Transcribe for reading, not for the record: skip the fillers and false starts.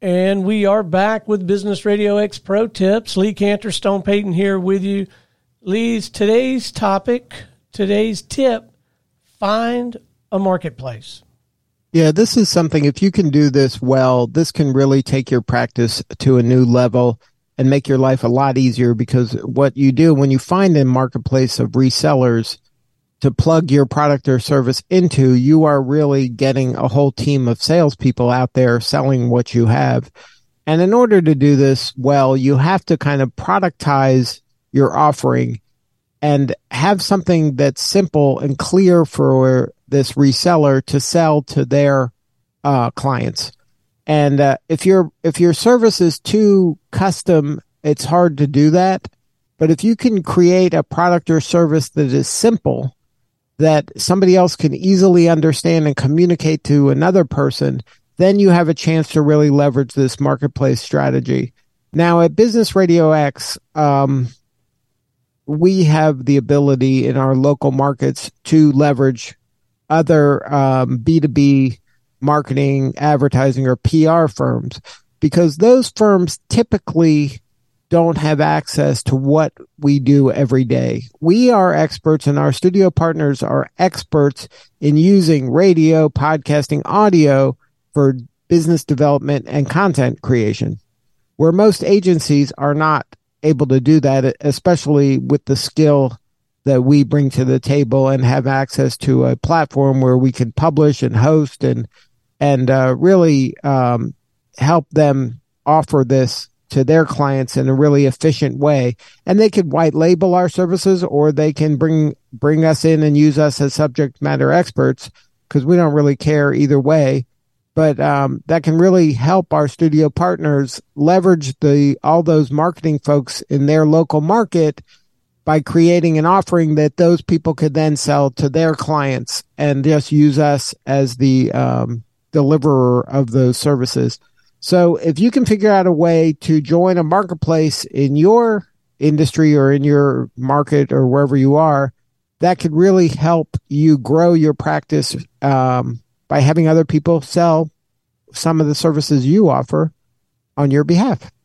And we are back with Business Radio X Pro Tips. Lee Cantor, Stone Payton here with you. Lee's today's tip, find a marketplace. Yeah, this is something, if you can do this well, this can really take your practice to a new level and make your life a lot easier, because what you do when you find a marketplace of resellers to plug your product or service into, you are really getting a whole team of salespeople out there selling what you have. And in order to do this well, you have to kind of productize your offering and have something that's simple and clear for this reseller to sell to their clients. And if your service is too custom, it's hard to do that. But if you can create a product or service that is simple, that somebody else can easily understand and communicate to another person, then you have a chance to really leverage this marketplace strategy. Now, at Business Radio X, we have the ability in our local markets to leverage other B2B marketing, advertising, or PR firms, because those firms typically don't have access to what we do every day. We are experts, and our studio partners are experts in using radio, podcasting, audio for business development and content creation, where most agencies are not able to do that, especially with the skill that we bring to the table and have access to a platform where we can publish and host and really help them offer this to their clients in a really efficient way. And they could white label our services, or they can bring us in and use us as subject matter experts, because we don't really care either way. But that can really help our studio partners leverage all those marketing folks in their local market by creating an offering that those people could then sell to their clients and just use us as the deliverer of those services. So if you can figure out a way to join a marketplace in your industry or in your market or wherever you are, that could really help you grow your practice by having other people sell some of the services you offer on your behalf.